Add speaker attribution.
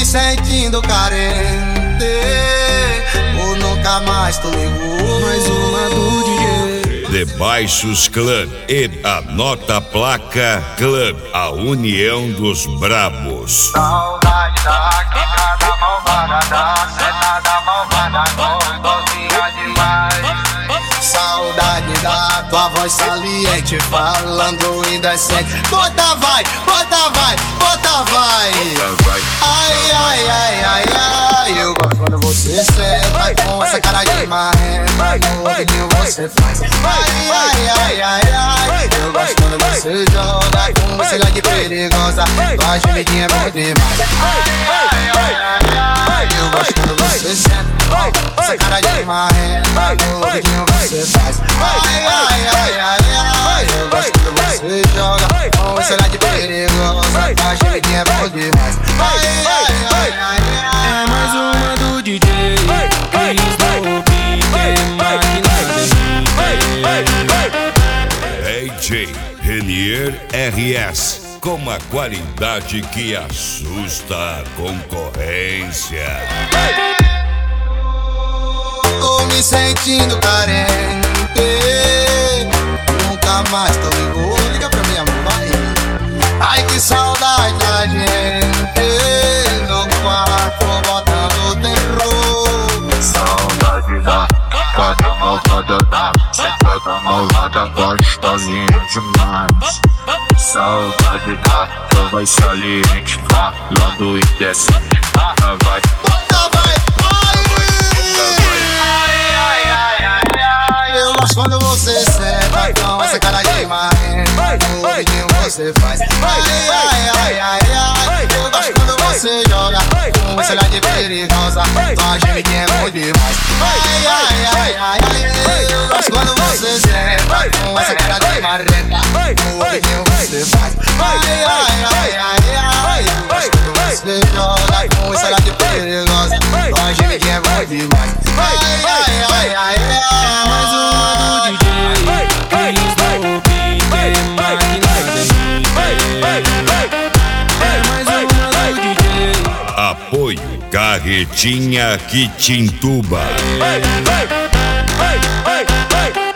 Speaker 1: sentindo carente, ou nunca mais tu ligou.
Speaker 2: Mais uma do DJ.
Speaker 3: De Baixos Club e Anota a Placa Club, a união dos brabos.
Speaker 1: Saudade da quebrada malvada, da sentada malvada, gostosinha demais. Saudade da tua voz saliente, falando indecente. Bota vai, bota vai, bota vai. Ai, ai, ai, ai, ai. Eu gosto quando você senta com essa cara de marrenta, no ouvidinho você faz. Ai, ai, ai, ai, ai. Eu gosto quando você joga com esse olhar de perigosa, tua gemidinha é bom demais. Ai, ai, ai, ai. Eu gosto quando você senta com essa cara de marrenta, no ouvidinho você faz. Ai, ai, ai, ai, ai. Eu gosto quando você joga com esse olhar de perigosa, tua gemidinha é bom demais. Ai, ai, ai, ai, ai.
Speaker 2: É mais uma do DJ. Cris no beat, máquina
Speaker 3: DJ Renier RS, com a qualidade que assusta a concorrência.
Speaker 1: Tô me sentindo carente, nunca mais tô ligou. Liga pra mim, amor, vai. Ai, que saudade da gente, no quarto botando terror.
Speaker 4: Saudade da cada malvada, da sentada malvada, gostosinha demais. Saudade da tua voz saliente, falando indecente. Vai,
Speaker 1: Bota vai, vai. Eu gosto quando você senta com essa cara de marrenta, no ouvidinho você faz. Ai, ai, ai, ai, ai. Eu gosto quando você joga com esse olhar de perigosa, tua gemidinha é bom demais. Ai, ai, ai, ai, ai. Eu gosto quando você senta com essa cara de marrenta, no ouvidinho você faz. Ai, ai, ai, ai, ai. Eu gosto quando você joga com esse olhar de perigosa, tua gemidinha é bom demais. Ai, ai, ai, ai, ai.
Speaker 2: mais uma do DJ. Cris no beat, máquina É mais uma do DJ.
Speaker 3: Apoio Carretinha que te entuba.
Speaker 2: Hey, hey, hey, hey, hey.